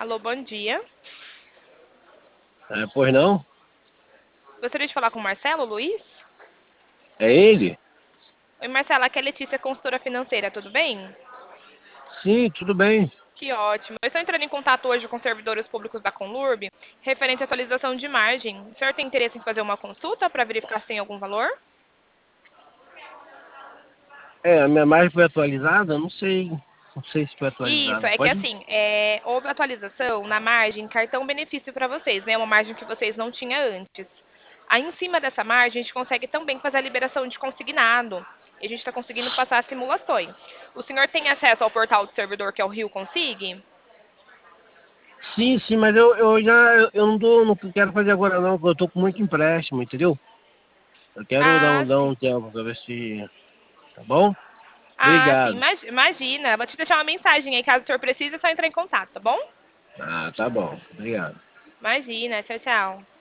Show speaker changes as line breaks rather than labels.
Alô, bom dia.
Pois não?
Gostaria de falar com o Marcelo Luiz?
É ele?
Oi, Marcelo, aqui é a Letícia, consultora financeira, tudo bem?
Sim, tudo bem.
Que ótimo. Eu estou entrando em contato hoje com servidores públicos da Conlurb, referente à atualização de margem. O senhor tem interesse em fazer uma consulta para verificar se tem algum valor?
A minha margem foi atualizada? Não sei. Não sei se foi
Isso,
atualizada.
é que
Pode?
assim, houve atualização na margem cartão benefício para vocês, né? Uma margem que vocês não tinham antes. Aí, em cima dessa margem, a gente consegue também fazer a liberação de consignado. E a gente está conseguindo passar as simulações. O senhor tem acesso ao portal do servidor que é o Rio Consig?
Sim, sim, mas eu não quero fazer agora não, porque eu tô com muito empréstimo, entendeu? Eu quero
Ah,
dar um
sim.
tempo pra ver se. Tá bom?
Ah, sim.
Obrigado.
Imagina. Vou te deixar uma mensagem aí, caso o senhor precise, é só entrar em contato, tá bom?
Ah, tá bom. Obrigado.
Imagina. Tchau, tchau.